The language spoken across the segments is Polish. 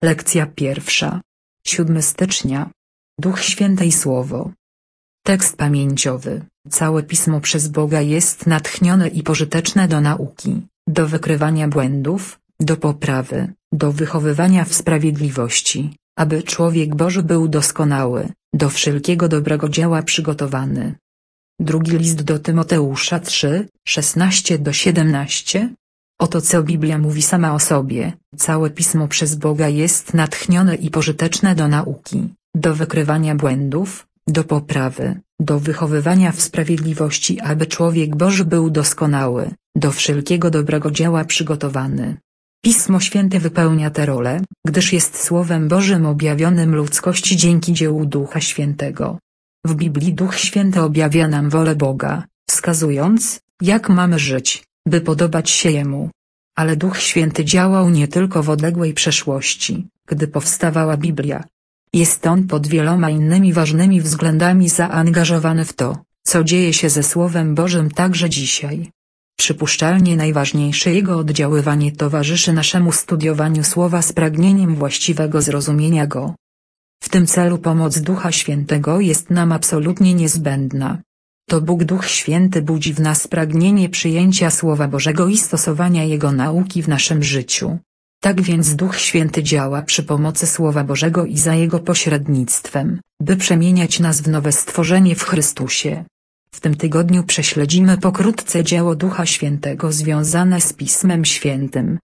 Lekcja pierwsza. 7 stycznia. Duch Święty i Słowo. Tekst pamięciowy. Całe Pismo przez Boga jest natchnione i pożyteczne do nauki, do wykrywania błędów, do poprawy, do wychowywania w sprawiedliwości, aby człowiek Boży był doskonały, do wszelkiego dobrego dzieła przygotowany. Drugi list do Tymoteusza 3, 16-17. Oto co Biblia mówi sama o sobie: całe Pismo przez Boga jest natchnione i pożyteczne do nauki, do wykrywania błędów, do poprawy, do wychowywania w sprawiedliwości, aby człowiek Boży był doskonały, do wszelkiego dobrego dzieła przygotowany. Pismo Święte wypełnia tę rolę, gdyż jest Słowem Bożym objawionym ludzkości dzięki dziełu Ducha Świętego. W Biblii Duch Święty objawia nam wolę Boga, wskazując, jak mamy żyć, by podobać się Jemu. Ale Duch Święty działał nie tylko w odległej przeszłości, gdy powstawała Biblia. Jest On pod wieloma innymi ważnymi względami zaangażowany w to, co dzieje się ze Słowem Bożym także dzisiaj. Przypuszczalnie najważniejsze Jego oddziaływanie towarzyszy naszemu studiowaniu Słowa z pragnieniem właściwego zrozumienia Go. W tym celu pomoc Ducha Świętego jest nam absolutnie niezbędna. To Bóg Duch Święty budzi w nas pragnienie przyjęcia Słowa Bożego i stosowania Jego nauki w naszym życiu. Tak więc Duch Święty działa przy pomocy Słowa Bożego i za Jego pośrednictwem, by przemieniać nas w nowe stworzenie w Chrystusie. W tym tygodniu prześledzimy pokrótce dzieło Ducha Świętego związane z Pismem Świętym.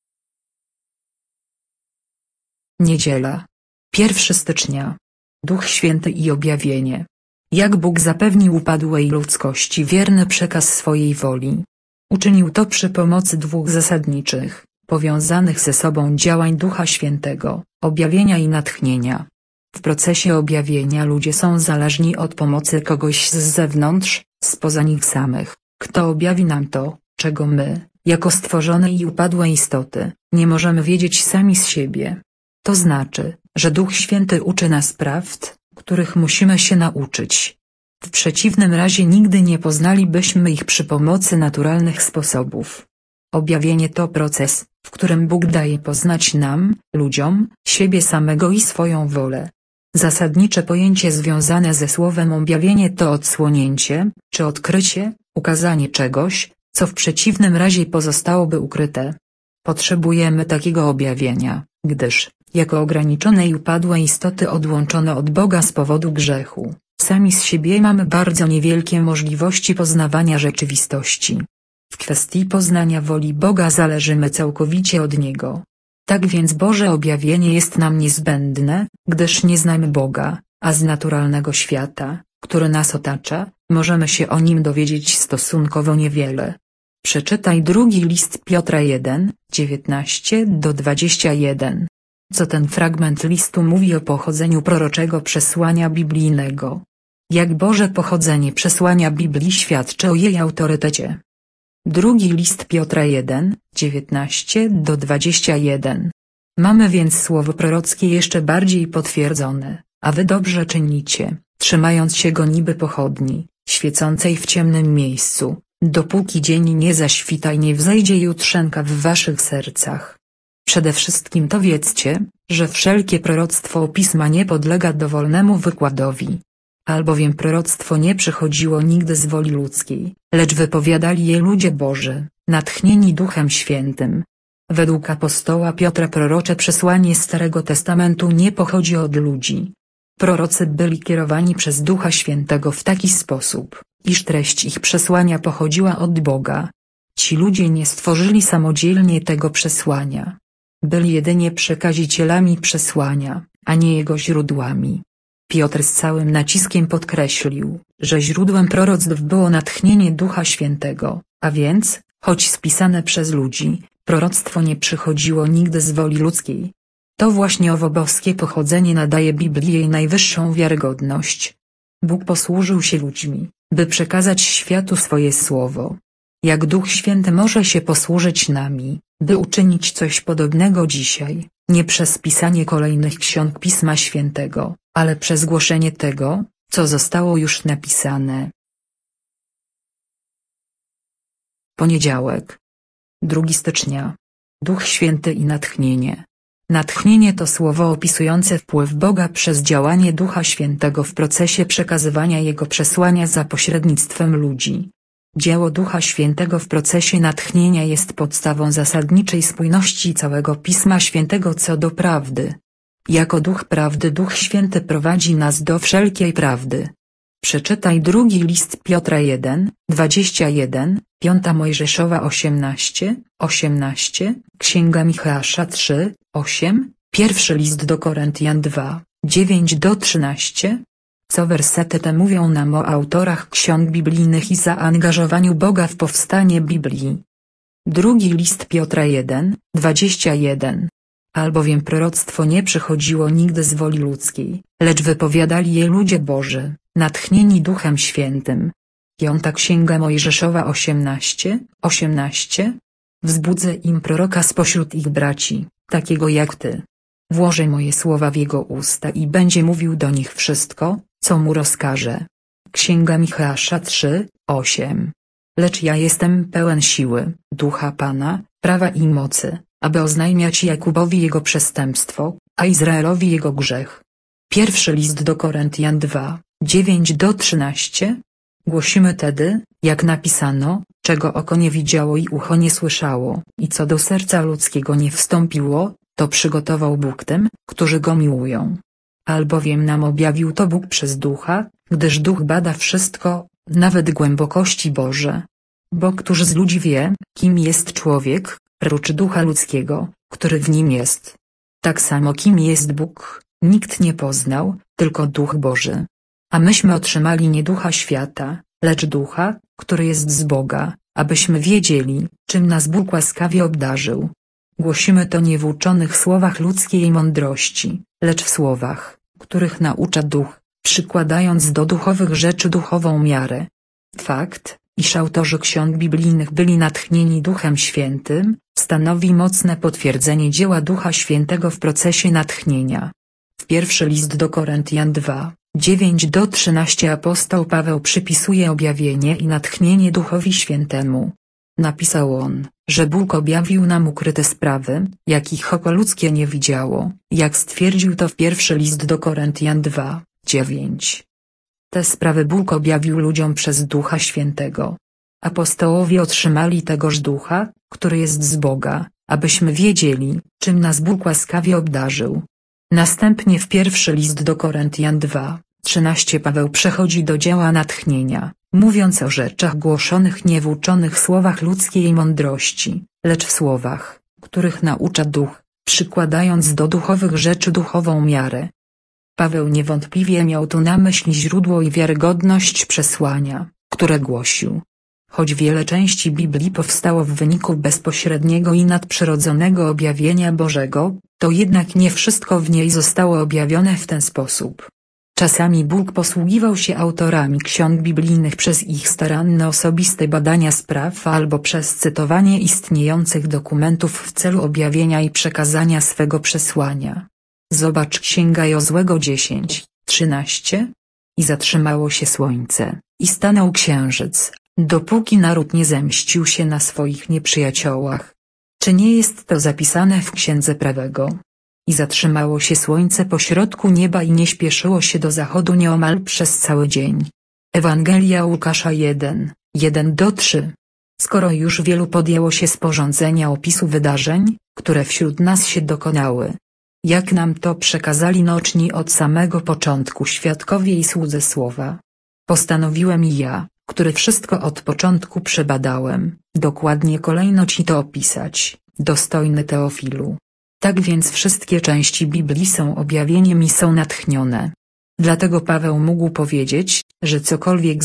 Niedziela. 1 stycznia. Duch Święty i objawienie. Jak Bóg zapewnił upadłej ludzkości wierny przekaz swojej woli. Uczynił to przy pomocy dwóch zasadniczych, powiązanych ze sobą działań Ducha Świętego, objawienia i natchnienia. W procesie objawienia ludzie są zależni od pomocy kogoś z zewnątrz, spoza nich samych, kto objawi nam to, czego my, jako stworzone i upadłe istoty, nie możemy wiedzieć sami z siebie. To znaczy, że Duch Święty uczy nas prawd, których musimy się nauczyć. W przeciwnym razie nigdy nie poznalibyśmy ich przy pomocy naturalnych sposobów. Objawienie to proces, w którym Bóg daje poznać nam, ludziom, siebie samego i swoją wolę. Zasadnicze pojęcie związane ze słowem objawienie to odsłonięcie, czy odkrycie, ukazanie czegoś, co w przeciwnym razie pozostałoby ukryte. Potrzebujemy takiego objawienia, gdyż, jako ograniczone i upadłe istoty odłączone od Boga z powodu grzechu, sami z siebie mamy bardzo niewielkie możliwości poznawania rzeczywistości. W kwestii poznania woli Boga zależymy całkowicie od Niego. Tak więc Boże objawienie jest nam niezbędne, gdyż nie znamy Boga, a z naturalnego świata, który nas otacza, możemy się o Nim dowiedzieć stosunkowo niewiele. Przeczytaj drugi list Piotra 1, 19-21. Co ten fragment listu mówi o pochodzeniu proroczego przesłania biblijnego? Jak Boże pochodzenie przesłania Biblii świadczy o jej autorytecie? Drugi list Piotra 1, 19-21. Mamy więc słowo prorockie jeszcze bardziej potwierdzone, a wy dobrze czynicie, trzymając się go niby pochodni, świecącej w ciemnym miejscu, dopóki dzień nie zaświta i nie wzejdzie jutrzenka w waszych sercach. Przede wszystkim to wiedzcie, że wszelkie proroctwo Pisma nie podlega dowolnemu wykładowi. Albowiem proroctwo nie przychodziło nigdy z woli ludzkiej, lecz wypowiadali je ludzie Boży, natchnieni Duchem Świętym. Według apostoła Piotra prorocze przesłanie Starego Testamentu nie pochodzi od ludzi. Prorocy byli kierowani przez Ducha Świętego w taki sposób, iż treść ich przesłania pochodziła od Boga. Ci ludzie nie stworzyli samodzielnie tego przesłania. Byli jedynie przekazicielami przesłania, a nie jego źródłami. Piotr z całym naciskiem podkreślił, że źródłem proroctw było natchnienie Ducha Świętego, a więc, choć spisane przez ludzi, proroctwo nie przychodziło nigdy z woli ludzkiej. To właśnie owo boskie pochodzenie nadaje Biblii jej najwyższą wiarygodność. Bóg posłużył się ludźmi, by przekazać światu swoje słowo. Jak Duch Święty może się posłużyć nami, by uczynić coś podobnego dzisiaj, nie przez pisanie kolejnych ksiąg Pisma Świętego, ale przez głoszenie tego, co zostało już napisane. Poniedziałek. 2 stycznia. Duch Święty i natchnienie. Natchnienie to słowo opisujące wpływ Boga przez działanie Ducha Świętego w procesie przekazywania Jego przesłania za pośrednictwem ludzi. Dzieło Ducha Świętego w procesie natchnienia jest podstawą zasadniczej spójności całego Pisma Świętego co do prawdy. Jako Duch Prawdy Duch Święty prowadzi nas do wszelkiej prawdy. Przeczytaj drugi list Piotra 1, 21, 5 Mojżeszowa 18, 18, Księga Micheasza 3, 8, pierwszy list do Koryntian 2, 9-13. Co wersety te mówią nam o autorach ksiąg biblijnych i zaangażowaniu Boga w powstanie Biblii. Drugi list Piotra 1, 21. Albowiem proroctwo nie przychodziło nigdy z woli ludzkiej, lecz wypowiadali je ludzie Boży, natchnieni Duchem Świętym. 5 Księga Mojżeszowa 18, 18. Wzbudzę im proroka spośród ich braci, takiego jak ty. Włożę moje słowa w jego usta i będzie mówił do nich wszystko, co mu rozkaże. Księga Micheasza 3, 8. Lecz ja jestem pełen siły, Ducha Pana, prawa i mocy, aby oznajmiać Jakubowi jego przestępstwo, a Izraelowi jego grzech. Pierwszy list do Koryntian 2, 9-13. Głosimy tedy, jak napisano, czego oko nie widziało i ucho nie słyszało, i co do serca ludzkiego nie wstąpiło, to przygotował Bóg tym, którzy Go miłują. Albowiem nam objawił to Bóg przez Ducha, gdyż Duch bada wszystko, nawet głębokości Boże. Bo któż z ludzi wie, kim jest człowiek, prócz ducha ludzkiego, który w nim jest. Tak samo kim jest Bóg, nikt nie poznał, tylko Duch Boży. A myśmy otrzymali nie ducha świata, lecz Ducha, który jest z Boga, abyśmy wiedzieli, czym nas Bóg łaskawie obdarzył. Głosimy to nie w uczonych słowach ludzkiej mądrości, lecz w słowach, których naucza Duch, przykładając do duchowych rzeczy duchową miarę. Fakt, iż autorzy ksiąg biblijnych byli natchnieni Duchem Świętym, stanowi mocne potwierdzenie dzieła Ducha Świętego w procesie natchnienia. W pierwszy list do Koryntian 2, 9-13 apostoł Paweł przypisuje objawienie i natchnienie Duchowi Świętemu. Napisał on, że Bóg objawił nam ukryte sprawy, jakich oko ludzkie nie widziało, jak stwierdził to w pierwszy list do Koryntian 2, 9. Te sprawy Bóg objawił ludziom przez Ducha Świętego. Apostołowie otrzymali tegoż Ducha, który jest z Boga, abyśmy wiedzieli, czym nas Bóg łaskawie obdarzył. Następnie w pierwszy list do Koryntian 2, 13 Paweł przechodzi do dzieła natchnienia, mówiąc o rzeczach głoszonych nie w uczonych słowach ludzkiej mądrości, lecz w słowach, których naucza Duch, przykładając do duchowych rzeczy duchową miarę. Paweł niewątpliwie miał tu na myśli źródło i wiarygodność przesłania, które głosił. Choć wiele części Biblii powstało w wyniku bezpośredniego i nadprzyrodzonego objawienia Bożego, to jednak nie wszystko w niej zostało objawione w ten sposób. Czasami Bóg posługiwał się autorami ksiąg biblijnych przez ich staranne osobiste badania spraw albo przez cytowanie istniejących dokumentów w celu objawienia i przekazania swego przesłania. Zobacz Księga Jozłego 10, 13. I zatrzymało się słońce, i stanął księżyc, dopóki naród nie zemścił się na swoich nieprzyjaciołach. Czy nie jest to zapisane w Księdze Prawego? I zatrzymało się słońce pośrodku nieba i nie śpieszyło się do zachodu nieomal przez cały dzień. Ewangelia Łukasza 1, 1-3. Skoro już wielu podjęło się sporządzenia opisu wydarzeń, które wśród nas się dokonały, jak nam to przekazali noczni od samego początku świadkowie i słudzy słowa, postanowiłem i ja, który wszystko od początku przebadałem, dokładnie kolejno ci to opisać, dostojny Teofilu. Tak więc wszystkie części Biblii są objawieniem i są natchnione. Dlatego Paweł mógł powiedzieć, że cokolwiek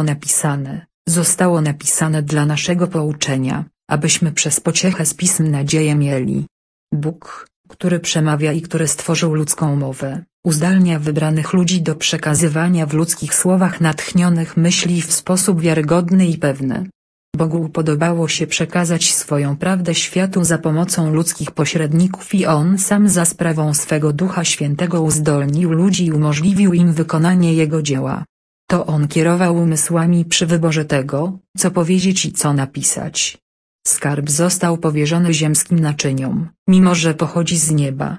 zostało napisane dla naszego pouczenia, abyśmy przez pociechę z Pism nadzieję mieli. Bóg, który przemawia i który stworzył ludzką mowę, uzdalnia wybranych ludzi do przekazywania w ludzkich słowach natchnionych myśli w sposób wiarygodny i pewny. Bogu podobało się przekazać swoją prawdę światu za pomocą ludzkich pośredników i On sam za sprawą swego Ducha Świętego uzdolnił ludzi i umożliwił im wykonanie Jego dzieła. To On kierował umysłami przy wyborze tego, co powiedzieć i co napisać. Skarb został powierzony ziemskim naczyniom, mimo że pochodzi z nieba.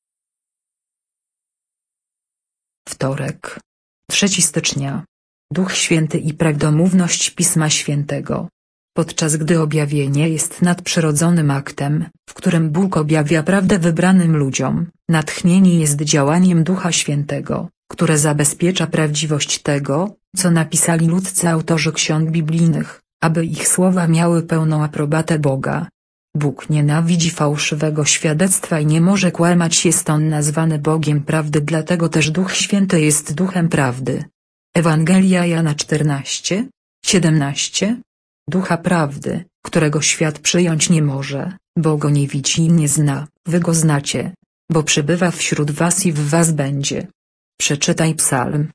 Wtorek. 3 stycznia. Duch Święty i prawdomówność Pisma Świętego. Podczas gdy objawienie jest nadprzyrodzonym aktem, w którym Bóg objawia prawdę wybranym ludziom, natchnienie jest działaniem Ducha Świętego, które zabezpiecza prawdziwość tego, co napisali ludzcy autorzy ksiąg biblijnych, aby ich słowa miały pełną aprobatę Boga. Bóg nienawidzi fałszywego świadectwa i nie może kłamać, jest On nazwany Bogiem prawdy, dlatego też Duch Święty jest Duchem Prawdy. Ewangelia Jana 14:17. Ducha Prawdy, którego świat przyjąć nie może, bo Go nie widzi i nie zna, Wy Go znacie, bo przebywa wśród Was i w Was będzie. Przeczytaj Psalm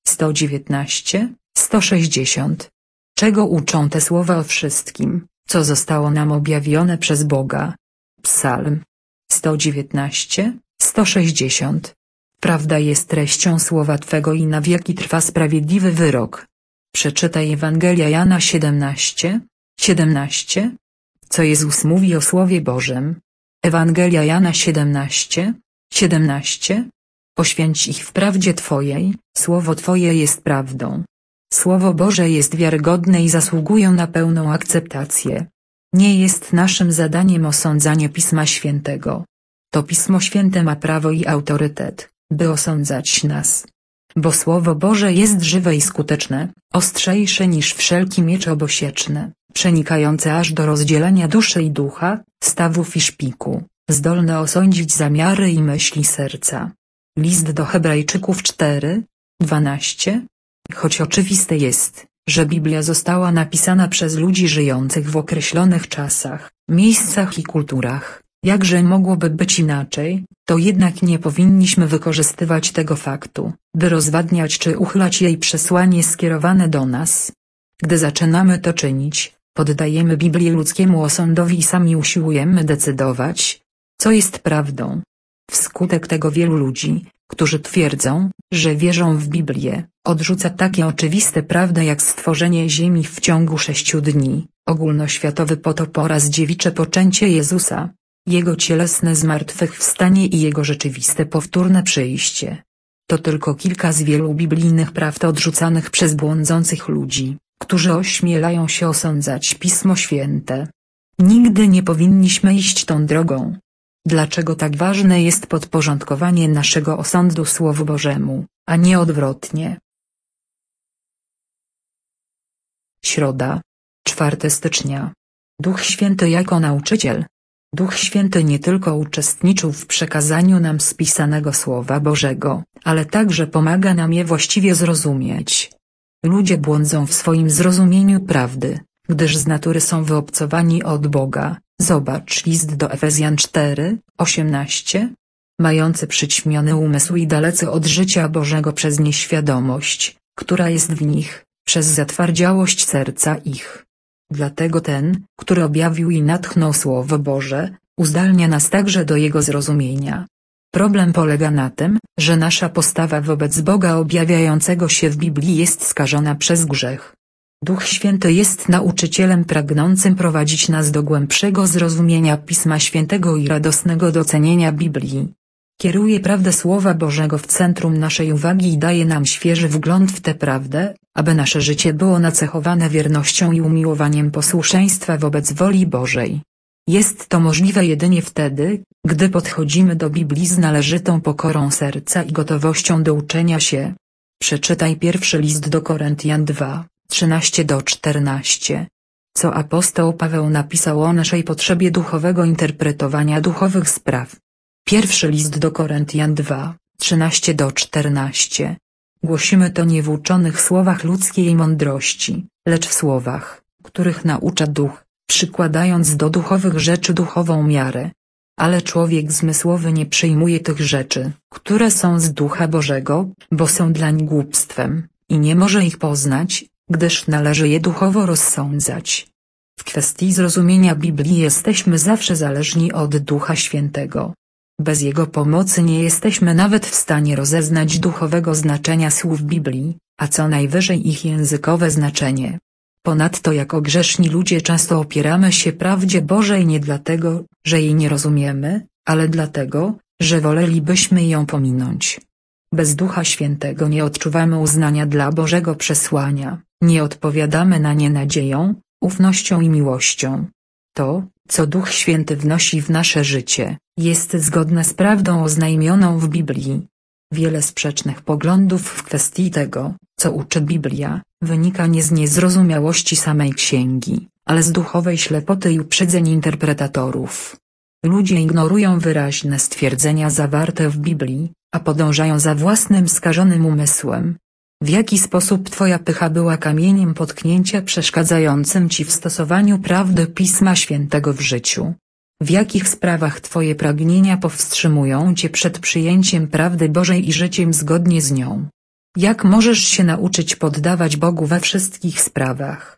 119:160. Czego uczą te słowa o wszystkim, co zostało nam objawione przez Boga? Psalm 119:160. Prawda jest treścią słowa Twego i na wieki trwa sprawiedliwy wyrok. Przeczytaj Ewangelia Jana 17:17. Co Jezus mówi o Słowie Bożym? Ewangelia Jana 17:17. Poświęć ich w prawdzie Twojej, Słowo Twoje jest prawdą. Słowo Boże jest wiarygodne i zasługują na pełną akceptację. Nie jest naszym zadaniem osądzanie Pisma Świętego. To Pismo Święte ma prawo i autorytet, by osądzać nas. Bo Słowo Boże jest żywe i skuteczne, ostrzejsze niż wszelki miecz obosieczny, przenikające aż do rozdzielania duszy i ducha, stawów i szpiku, zdolne osądzić zamiary i myśli serca. List do Hebrajczyków 4:12. Choć oczywiste jest, że Biblia została napisana przez ludzi żyjących w określonych czasach, miejscach i kulturach, jakże mogłoby być inaczej, to jednak nie powinniśmy wykorzystywać tego faktu, by rozwadniać czy uchylać jej przesłanie skierowane do nas. Gdy zaczynamy to czynić, poddajemy Biblię ludzkiemu osądowi i sami usiłujemy decydować, co jest prawdą. Wskutek tego wielu ludzi, którzy twierdzą, że wierzą w Biblię, odrzuca takie oczywiste prawdy jak stworzenie Ziemi w ciągu 6 dni, ogólnoświatowy potop oraz dziewicze poczęcie Jezusa, Jego cielesne zmartwychwstanie i Jego rzeczywiste powtórne przyjście. To tylko kilka z wielu biblijnych prawd odrzucanych przez błądzących ludzi, którzy ośmielają się osądzać Pismo Święte. Nigdy nie powinniśmy iść tą drogą. Dlaczego tak ważne jest podporządkowanie naszego osądu Słowu Bożemu, a nie odwrotnie? Środa. 4 stycznia. Duch Święty jako nauczyciel. Duch Święty nie tylko uczestniczył w przekazaniu nam spisanego Słowa Bożego, ale także pomaga nam je właściwie zrozumieć. Ludzie błądzą w swoim zrozumieniu prawdy, gdyż z natury są wyobcowani od Boga. Zobacz list do Efezjan 4:18. Mający przyćmiony umysł i dalece od życia Bożego przez nieświadomość, która jest w nich, przez zatwardziałość serca ich. Dlatego ten, który objawił i natchnął Słowo Boże, uzdalnia nas także do jego zrozumienia. Problem polega na tym, że nasza postawa wobec Boga objawiającego się w Biblii jest skażona przez grzech. Duch Święty jest nauczycielem pragnącym prowadzić nas do głębszego zrozumienia Pisma Świętego i radosnego docenienia Biblii. Kieruje prawdę Słowa Bożego w centrum naszej uwagi i daje nam świeży wgląd w tę prawdę, aby nasze życie było nacechowane wiernością i umiłowaniem posłuszeństwa wobec woli Bożej. Jest to możliwe jedynie wtedy, gdy podchodzimy do Biblii z należytą pokorą serca i gotowością do uczenia się. Przeczytaj pierwszy list do Koryntian 2:13-14. Co apostoł Paweł napisał o naszej potrzebie duchowego interpretowania duchowych spraw. Pierwszy list do Koryntian 2:13-14. Głosimy to nie w uczonych słowach ludzkiej mądrości, lecz w słowach, których naucza Duch, przykładając do duchowych rzeczy duchową miarę. Ale człowiek zmysłowy nie przyjmuje tych rzeczy, które są z Ducha Bożego, bo są dlań głupstwem, i nie może ich poznać, gdyż należy je duchowo rozsądzać. W kwestii zrozumienia Biblii jesteśmy zawsze zależni od Ducha Świętego. Bez jego pomocy nie jesteśmy nawet w stanie rozeznać duchowego znaczenia słów Biblii, a co najwyżej ich językowe znaczenie. Ponadto jako grzeszni ludzie często opieramy się prawdzie Bożej nie dlatego, że jej nie rozumiemy, ale dlatego, że wolelibyśmy ją pominąć. Bez Ducha Świętego nie odczuwamy uznania dla Bożego przesłania, nie odpowiadamy na nie nadzieją, ufnością i miłością. To, co Duch Święty wnosi w nasze życie, jest zgodne z prawdą oznajmioną w Biblii. Wiele sprzecznych poglądów w kwestii tego, co uczy Biblia, wynika nie z niezrozumiałości samej księgi, ale z duchowej ślepoty i uprzedzeń interpretatorów. Ludzie ignorują wyraźne stwierdzenia zawarte w Biblii, a podążają za własnym skażonym umysłem. W jaki sposób twoja pycha była kamieniem potknięcia przeszkadzającym ci w stosowaniu prawdy Pisma Świętego w życiu? W jakich sprawach twoje pragnienia powstrzymują cię przed przyjęciem prawdy Bożej i życiem zgodnie z nią? Jak możesz się nauczyć poddawać Bogu we wszystkich sprawach?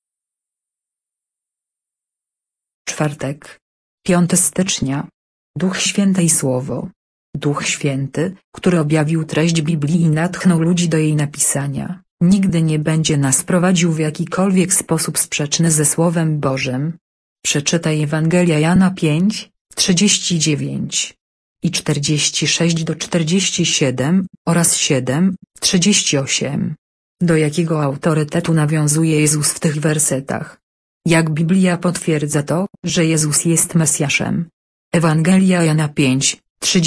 Czwartek. 5 stycznia. Duch Święty i Słowo. Duch Święty, który objawił treść Biblii i natchnął ludzi do jej napisania, nigdy nie będzie nas prowadził w jakikolwiek sposób sprzeczny ze Słowem Bożym. Przeczytaj Ewangelia Jana 5, 39 i 46-47 oraz 7, 38. Do jakiego autorytetu nawiązuje Jezus w tych wersetach? Jak Biblia potwierdza to, że Jezus jest Mesjaszem? Ewangelia Jana 5,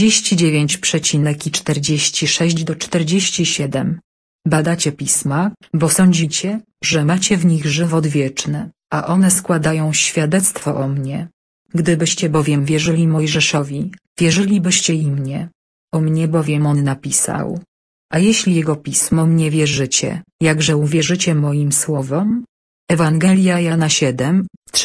39,46-47. Badacie pisma, bo sądzicie, że macie w nich żywot wieczny, a one składają świadectwo o mnie. Gdybyście bowiem wierzyli Mojżeszowi, wierzylibyście i mnie. O mnie bowiem on napisał. A jeśli jego pismom nie wierzycie, jakże uwierzycie moim słowom? Ewangelia Jana 7,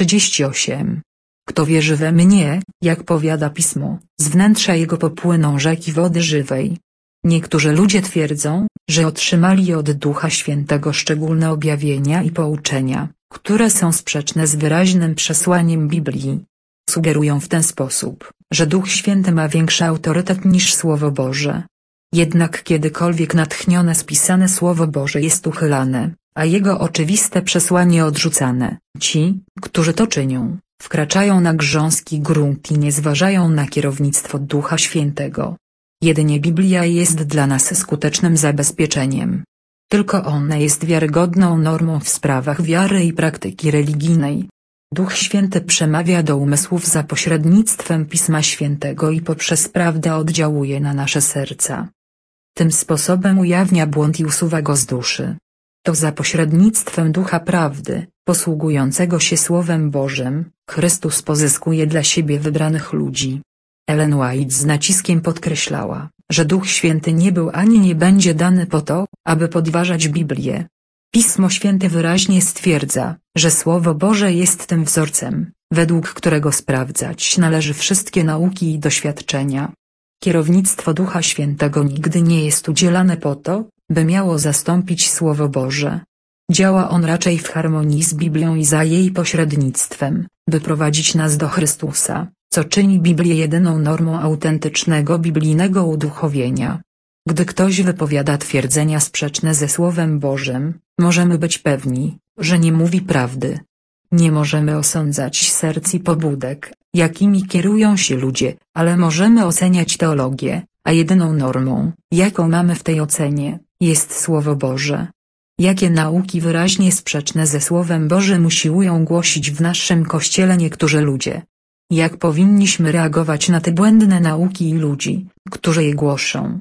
38. Kto wierzy we mnie, jak powiada Pismo, z wnętrza jego popłyną rzeki wody żywej. Niektórzy ludzie twierdzą, że otrzymali od Ducha Świętego szczególne objawienia i pouczenia, które są sprzeczne z wyraźnym przesłaniem Biblii. Sugerują w ten sposób, że Duch Święty ma większy autorytet niż Słowo Boże. Jednak kiedykolwiek natchnione spisane Słowo Boże jest uchylane, a jego oczywiste przesłanie odrzucane, ci, którzy to czynią, wkraczają na grząski grunt i nie zważają na kierownictwo Ducha Świętego. Jedynie Biblia jest dla nas skutecznym zabezpieczeniem. Tylko ona jest wiarygodną normą w sprawach wiary i praktyki religijnej. Duch Święty przemawia do umysłów za pośrednictwem Pisma Świętego i poprzez prawdę oddziałuje na nasze serca. Tym sposobem ujawnia błąd i usuwa go z duszy. To za pośrednictwem Ducha Prawdy, posługującego się Słowem Bożym, Chrystus pozyskuje dla siebie wybranych ludzi. Ellen White z naciskiem podkreślała, że Duch Święty nie był ani nie będzie dany po to, aby podważać Biblię. Pismo Święte wyraźnie stwierdza, że Słowo Boże jest tym wzorcem, według którego sprawdzać należy wszystkie nauki i doświadczenia. Kierownictwo Ducha Świętego nigdy nie jest udzielane po to, by miało zastąpić Słowo Boże. Działa on raczej w harmonii z Biblią i za jej pośrednictwem, by prowadzić nas do Chrystusa, co czyni Biblię jedyną normą autentycznego biblijnego uduchowienia. Gdy ktoś wypowiada twierdzenia sprzeczne ze Słowem Bożym, możemy być pewni, że nie mówi prawdy. Nie możemy osądzać serc i pobudek, jakimi kierują się ludzie, ale możemy oceniać teologię, a jedyną normą, jaką mamy w tej ocenie, jest Słowo Boże. Jakie nauki wyraźnie sprzeczne ze Słowem Bożym usiłują głosić w naszym Kościele niektórzy ludzie? Jak powinniśmy reagować na te błędne nauki i ludzi, którzy je głoszą?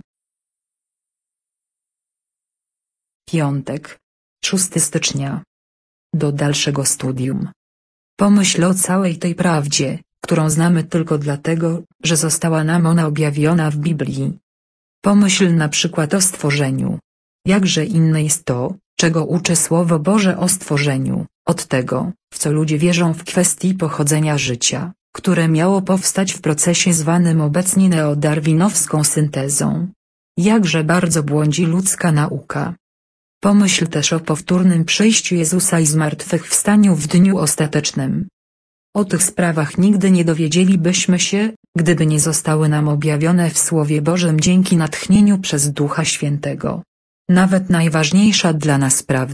Piątek. 6 stycznia. Do dalszego studium. Pomyśl o całej tej prawdzie, którą znamy tylko dlatego, że została nam ona objawiona w Biblii. Pomyśl na przykład o stworzeniu. Jakże inne jest to, czego uczy Słowo Boże o stworzeniu, od tego, w co ludzie wierzą w kwestii pochodzenia życia, które miało powstać w procesie zwanym obecnie neodarwinowską syntezą. Jakże bardzo błądzi ludzka nauka. Pomyśl też o powtórnym przyjściu Jezusa i zmartwychwstaniu w dniu ostatecznym. O tych sprawach nigdy nie dowiedzielibyśmy się, gdyby nie zostały nam objawione w Słowie Bożym dzięki natchnieniu przez Ducha Świętego. Nawet najważniejsza dla nas prawda,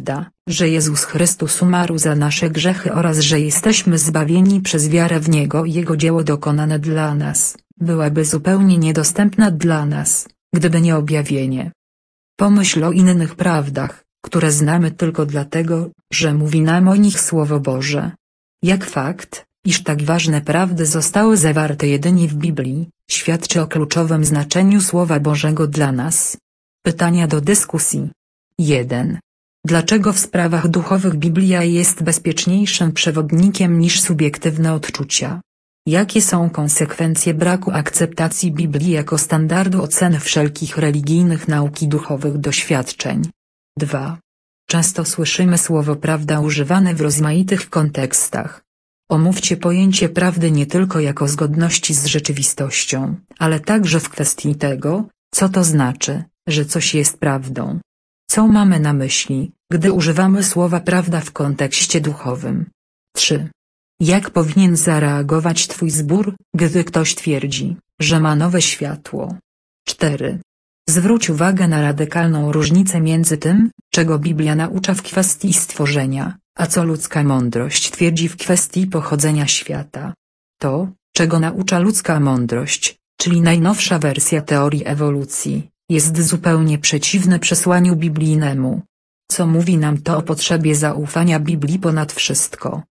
że Jezus Chrystus umarł za nasze grzechy oraz że jesteśmy zbawieni przez wiarę w Niego i Jego dzieło dokonane dla nas, byłaby zupełnie niedostępna dla nas, gdyby nie objawienie. Pomyśl o innych prawdach, które znamy tylko dlatego, że mówi nam o nich Słowo Boże. Jak fakt, iż tak ważne prawdy zostały zawarte jedynie w Biblii, świadczy o kluczowym znaczeniu Słowa Bożego dla nas. Pytania do dyskusji. 1. Dlaczego w sprawach duchowych Biblia jest bezpieczniejszym przewodnikiem niż subiektywne odczucia? Jakie są konsekwencje braku akceptacji Biblii jako standardu oceny wszelkich religijnych nauk i duchowych doświadczeń? 2. Często słyszymy słowo prawda używane w rozmaitych kontekstach. Omówcie pojęcie prawdy nie tylko jako zgodności z rzeczywistością, ale także w kwestii tego, co to znaczy, że coś jest prawdą. Co mamy na myśli, gdy używamy słowa prawda w kontekście duchowym? 3. Jak powinien zareagować Twój zbór, gdy ktoś twierdzi, że ma nowe światło? 4. Zwróć uwagę na radykalną różnicę między tym, czego Biblia naucza w kwestii stworzenia, a co ludzka mądrość twierdzi w kwestii pochodzenia świata. To, czego naucza ludzka mądrość, czyli najnowsza wersja teorii ewolucji, jest zupełnie przeciwne przesłaniu biblijnemu. Co mówi nam to o potrzebie zaufania Biblii ponad wszystko?